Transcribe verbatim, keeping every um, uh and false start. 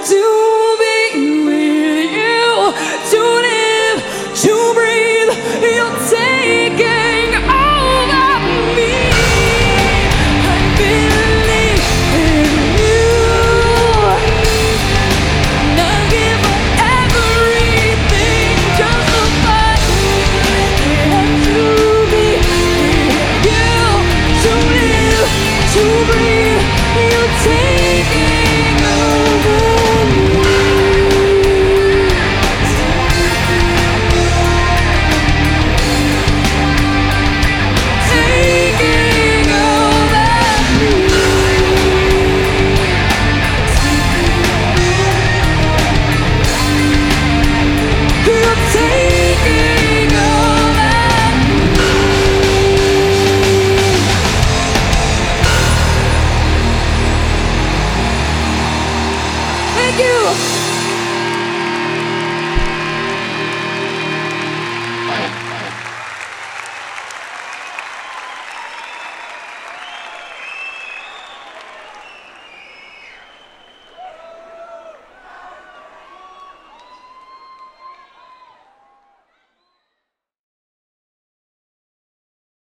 to be with you, to live, to breathe. You're taking over me. I believe in you. And I give up everything just to find and to be with you, to live, to breathe. You're taking over me. Taking over me. You're taking over me. Thank you.